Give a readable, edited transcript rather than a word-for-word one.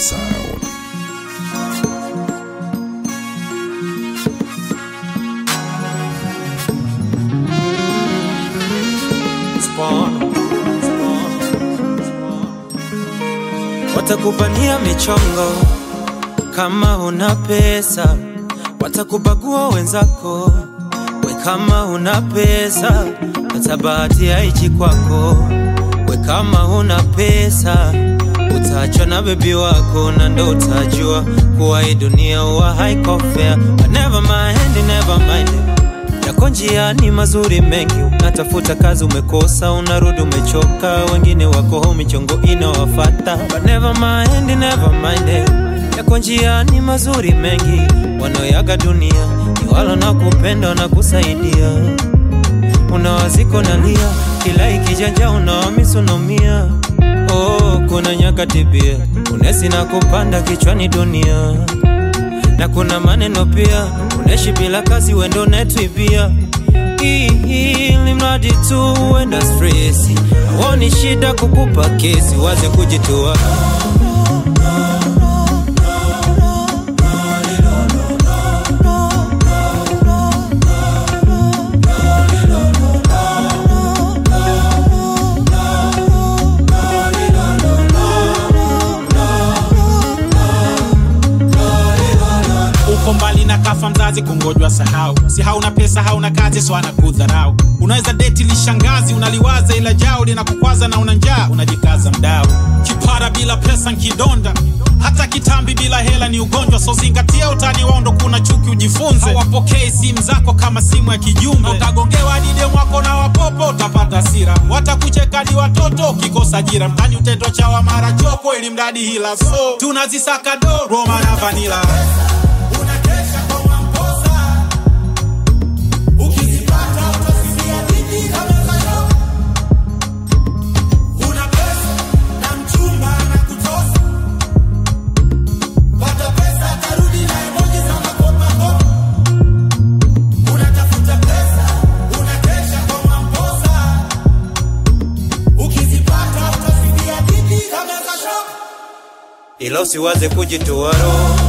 sound. Watakupania michongo kama una pesa, watakubagua wenzako we kama una pesa, watabahati haichi kwako we kama una pesa, utaachwa na baby wako na ndo utajua kuwa hii dunia huwa haiko fair. But never mind, yako njiani mazuri mengi, unatafuta kazi umekosa, unarudi umechoka, wengine wako home michongo inawafata. But never mind, yako njiani mazuri mengi, wanaoyaga dunia ni wala na kupenda na kusaidia. Unawaziko nalia, kila ikijanja unawamisonomia. Oh, kuna nyakati pia unesi na kupanda kichwani dunia, na kuna maneno pia uneshi bila kazi wendo netwibia. Ili mradi tu wenda stressi, hawoni shida kukupa kesi, waze kujitoa. Mbali na kafa mzazi kungojwa sahau, si hauna pesa hauna kazi so anakudharau. Unaweza date lishangazi unaliwaza ila jao linakukwaza na una njaa unajikaza mdau. Kipara bila pesa nkidonda, hata kitambi bila hela ni ugonjwa, so zingatia utani wao kuna chuki ujifunze. Hawapokei simu zako kama simu ya kijumbe, utagongewa dide mwako na wapopo utapata hasira. Watakucheka ni watoto ukikosa ajira, mtani utendo chawa mara choko ili mradi hila. So tunazisaka do Roma na vanilla. Ilo siwaze kujitoa roho,